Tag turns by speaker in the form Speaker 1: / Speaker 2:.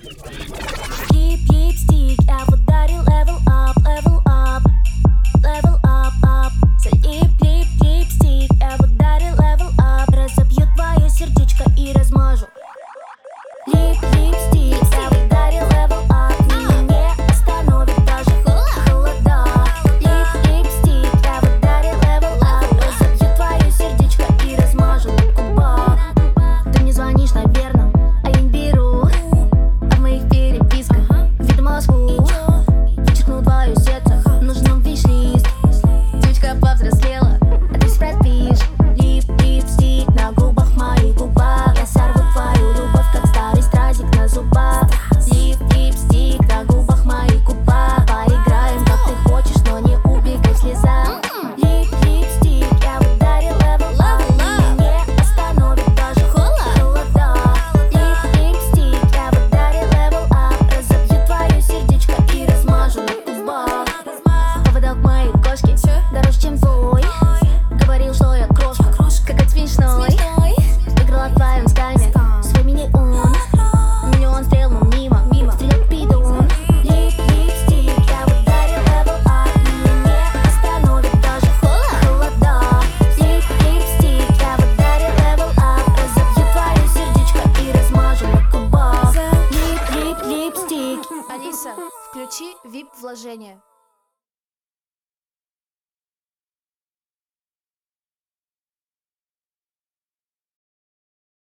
Speaker 1: Лип-липстик, я подарил level up, level up, level up, up. Лип-лип-липстик, я подарил level up. Разобью твое сердечко и размажу. Лип-липстик, я подарил level up. Меня не остановит даже холода. Лип-липстик, я подарил level up. Разобью твое сердечко и размажу на губах. Ты мне звонишь, наверное, а я не беру. А в моих переписках видно Москву. Вычеркнул твое сердце, нужен виш-лист. Девочка повзрослела, а ты спрятишь. Лип-липстик на губах, моих губах. Я сорву твою любовь, как старый стразик на зубах. Лип-липстик на губах, моих губах. Поиграем, как ты хочешь, но не убегай в слезах. Лип-липстик, я подарил level up. Меня не остановит даже холода. Лип-липстик, я подарил level up. Разобью твое сердечко и размажу на губах. Поводок моей кошки дороже, чем твой. Говорил, что я крошка, как от смешной. Играла в твоем скайме свой мини-он. Миллион стрел, но мимо стрелял пидон. Лип-липстик, я подарил level up. Меня не остановит даже холода. Лип-липстик, я подарил level up. Разобью твое сердечко и размажу на губах. Лип-лип-липстик.
Speaker 2: Алиса, включи VIP-вложение.